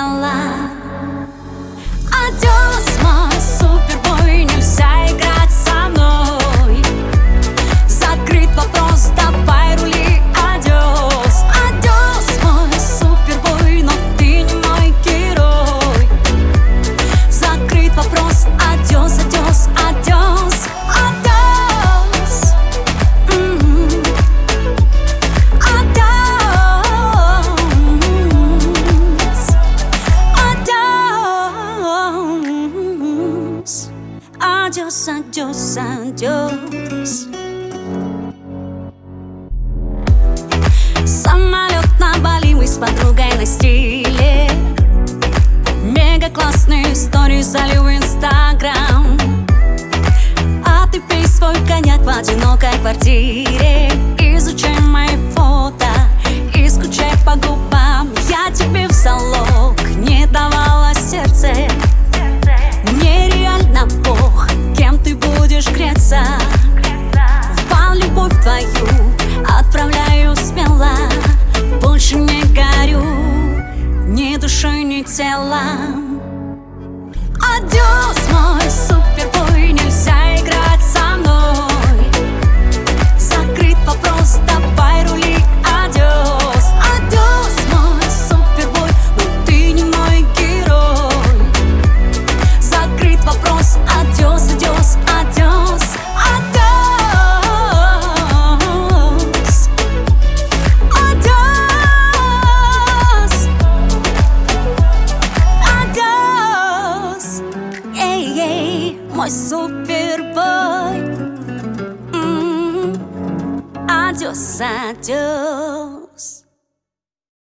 тело. Адьос, мой супербой, нельзя играть со мной. Закрыт вопрос, давай рули, адьос. Адьос, мой супербой, но ты не мой герой. Закрыт вопрос, адьос, адьос, адьос, адьос. Адьос, адьос, адьос. Самолет на Бали, мы с подругой на стиле. Мега классные истории залил в Инстаграм. А ты пей свой коньяк в одинокой квартире. Изучай мои фото и скучай по губам. Я тебе в залог не давала сердце. Мне реально Бог, кем ты будешь греться. В бал любовь твою отправляю смело. Больше не горю ни душой, ни телом. Адьос, мой супербой, нельзя играть со мной. Закрыт вопрос, давай рули, адьос. Адьос, мой супербой, но ты не мой герой. Закрыт вопрос, адьос, адьос, адьос, адьос. Адьос, адьос. Эй, ей, мой супербой. Адьос, адьос.